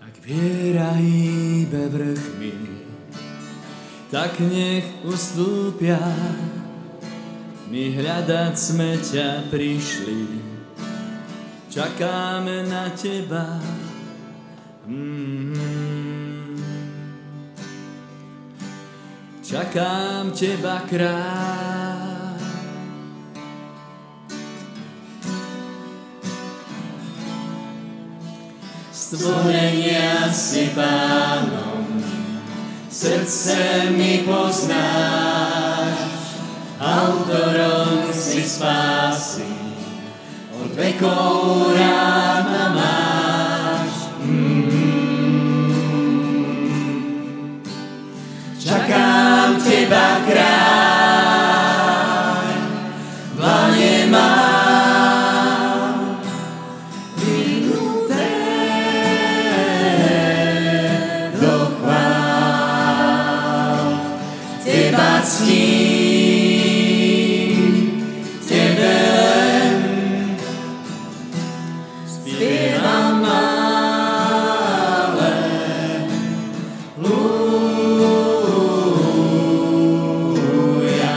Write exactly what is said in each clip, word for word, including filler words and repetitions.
Ak viera hýbe vrchmi, tak nech ustúpia. My hľadať sme ťa prišli, čakáme na teba. Mm-hmm. Čakám teba, kráľ. Stvorenia si pánom, srdce mi poznáš, autorom si spásy, od vekov rád ma máš. Mm-hmm. Čakám teba, kráľ, dlane mám vyhnuté do chvál. Teba ctím, tebe len spievam halelúja.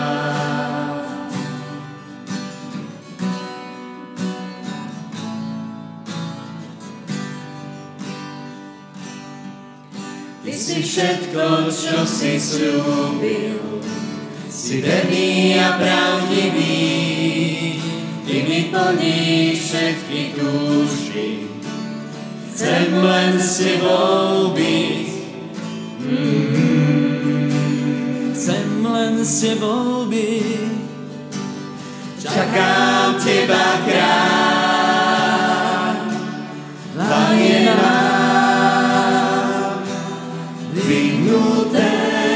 Ty si všetko, čo si sľúbil, si verný a pravdivý, ty mi plníš všetky túžby. Chcem len s tebou byť, mm-hmm. Chcem len s tebou byť. Čakám teba, kráľ, dlane mám vyhnuté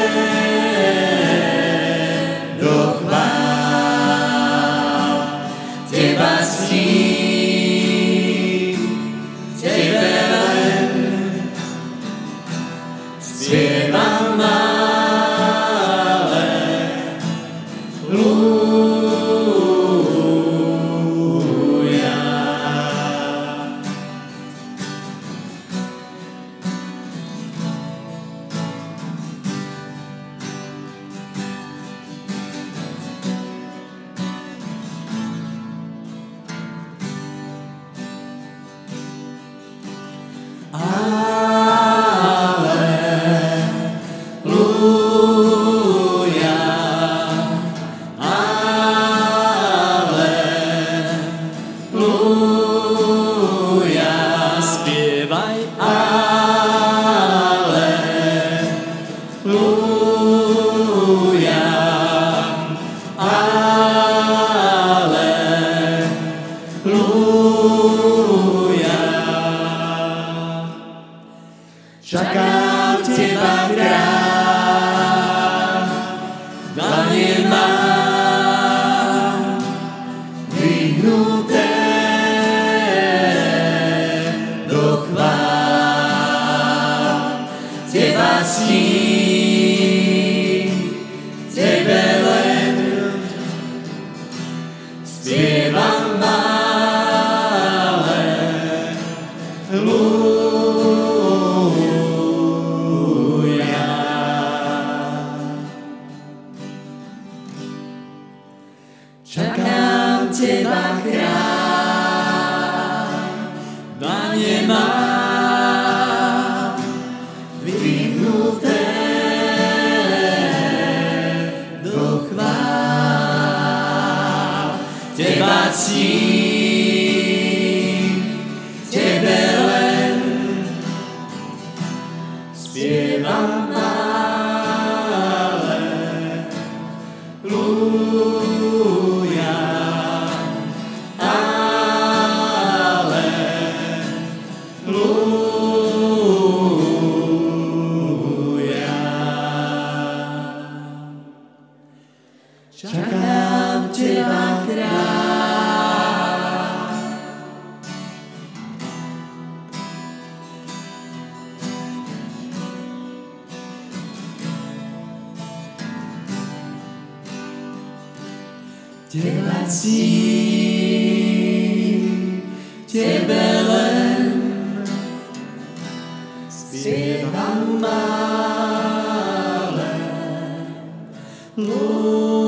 do chvál. Teba ctím, tebe len spievam halelúja. Halelúja, halelúja, spievaj halelúja, halelúja. Čakám teba, kráľ, dlane mám vyhnuté do chvál. Teba ctím, tebe len spievam halelúja. Čakám teba, kráľ, dlane mám vyhnuté do chvál. Teba ctím, tebe len spievam halelúja, halelúja. Čakám teba, kráľ. Teba ctím, tebe len spievam malé. Lúčim